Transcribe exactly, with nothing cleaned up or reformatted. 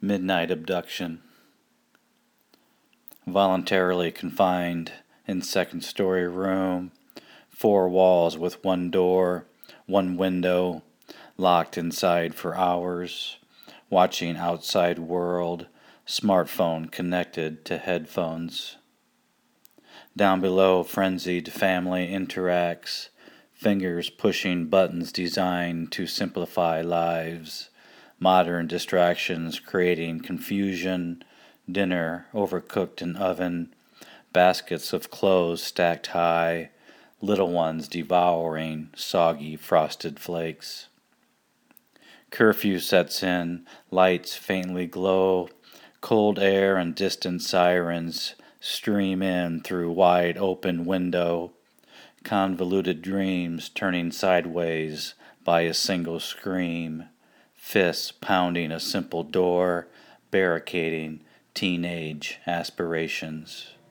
Midnight abduction. Voluntarily confined in second story room, four walls with one door, one window, locked inside for hours, watching outside world, smartphone connected to headphones. Down below, frenzied family interacts, fingers pushing buttons designed to simplify lives. Modern distractions creating confusion, dinner overcooked in oven, baskets of clothes stacked high, little ones devouring soggy frosted flakes. Curfew sets in, lights faintly glow, cold air and distant sirens stream in through wide open window, convoluted dreams turning sideways by a single scream. Fists pounding a simple door, barricading teenage aspirations.